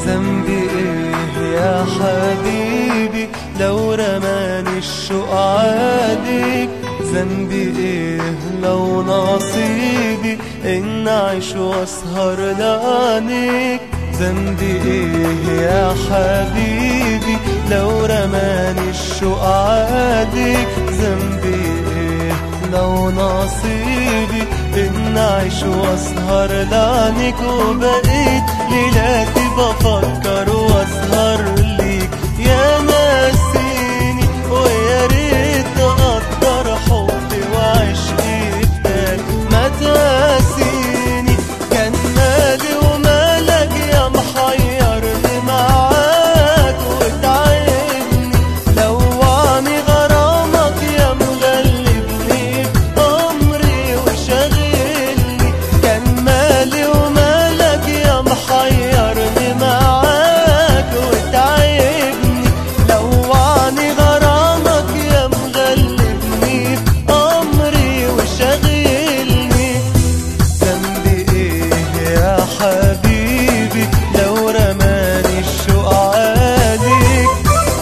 ذنبي ايه يا حبيبي لو رماني الشوق عليك؟ ذنبي ايه لو نصيبي ان اعيش واسهر لعنيك؟ ذنبي ايه يا حبيبي لو رماني الشوق عليك؟ ذنبي ايه لو نصيبي ان اعيش واسهر لعنيك؟ وبقيت ليلاتي بفكر واسهر ليك يا ناسيني، ويا ريت تقدر حبي وعشقي بدال ما تاسيني. كان مالي ومالك يا محيرني معاك وتعبني، لوعني غرامك يا مغلبني بأمري وشاغلني. كان مالي ومالك يا محيرني معاك وتعبني، لوعني غرامك يا مغلبني بأمري وشاغلني. ذنبي ايه يا حبيبي لو رماني الشوق عليك؟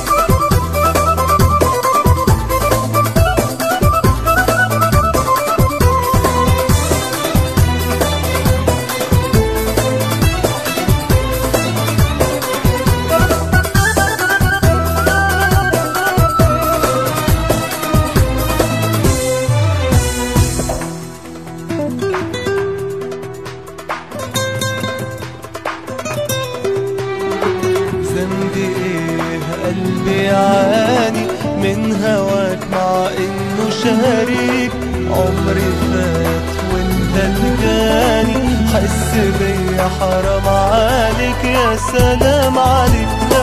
ذنبي ايه قلبي يعاني من هواك مع انه شريك؟ عمري فات وانت الجاني، حس بيا حرام عليك يا سلام عليك.